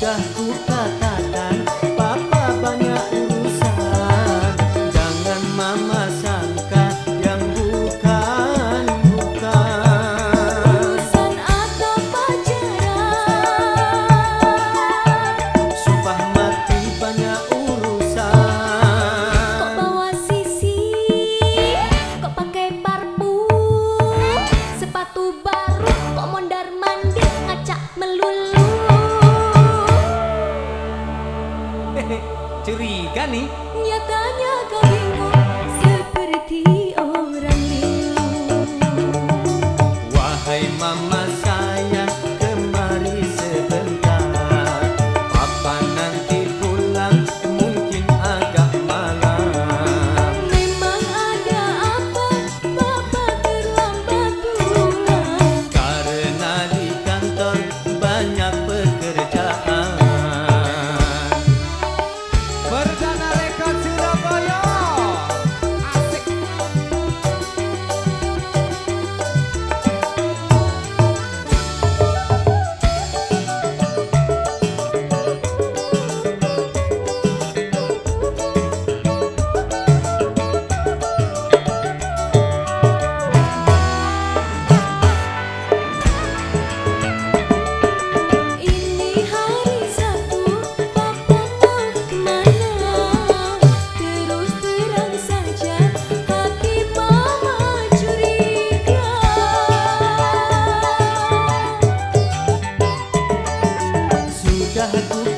Sudah kukatakan papa banyak urusan, jangan mama sangka yang bukan-bukan. Urusan atau pacaran, Sumpah mati banyak urusan. kok bawa sisi, kok pakai parfum, sepatu baru, kok mondar mandir ngacak melulu. Curiga nih. Nyatanya kau bingung seperti orang linglung. Wahai mama sayang, kemari sebentar. Papa nanti pulang mungkin agak malam. Memang ada apa, papa terlambat pulang. Karena di kantor banyak pekerjaan. Perdana Rekod Surabaya. Asik. Ini hari Sabtu, papa mau kemana? Terus terang saja, hati mama curiga. Sudah ku